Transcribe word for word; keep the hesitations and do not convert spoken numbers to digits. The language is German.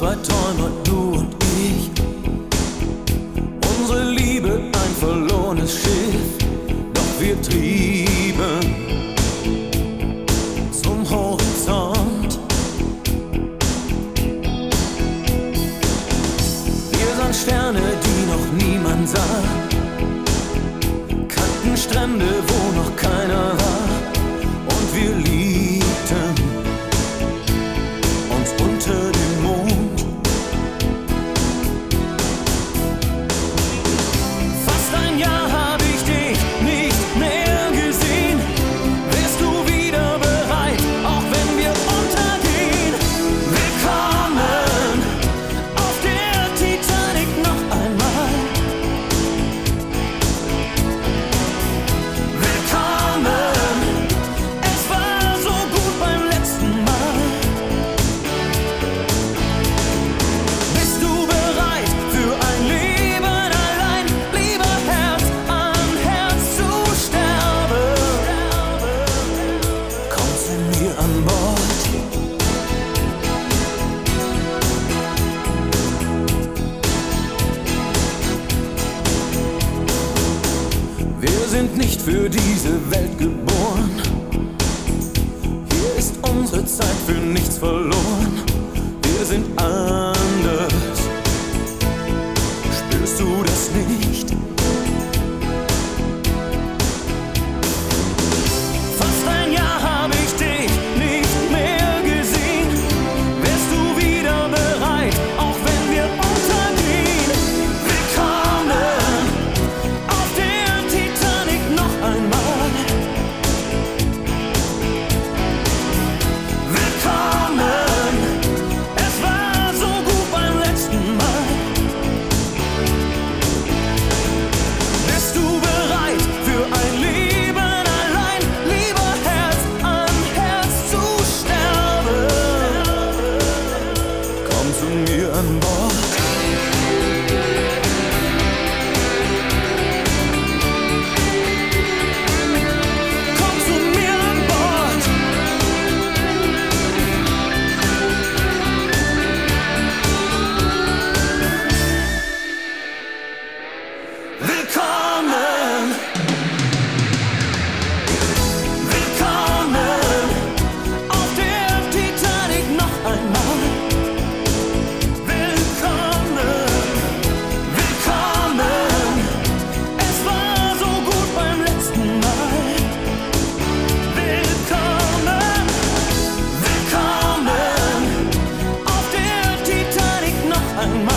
zwei Träumer, du und ich. Unsere Liebe ein verlorenes Schiff, doch wir trieben zum Horizont. Wir sahen Sterne, die noch niemand sah, kannten Strände, wo noch keiner war, und wir liebten uns unter dem Mond. Fast ein Jahr hab ich dich nicht mehr gesehen. Wärst du wieder bereit, auch wenn wir untergehen? Willkommen auf der Titanic noch einmal. Willkommen, es war so gut beim letzten Mal. Bist du bereit für ein Leben allein, lieber Herz an Herz zu sterben? Komm zu mir an Bord. Wir sind nicht für diese Welt geboren. Hier ist unsere Zeit für nichts verloren. Wir sind anders. Spürst du das nicht? Fast ein Jahr hab ich dich nicht mehr gesehen. Wärst du wieder bereit, auch wenn wir untergehen? Willkommen auf der Titanic noch einmal. Willkommen, es war so gut beim letzten Mal. Bist du bereit für ein Leben allein, lieber Herz an Herz zu sterben? Komm zu mir an Bord. Komm zu mir an Bord. Willkommen, willkommen auf der Titanic noch einmal. Willkommen, willkommen, es war so gut beim letzten Mal. Willkommen, willkommen auf der Titanic noch einmal.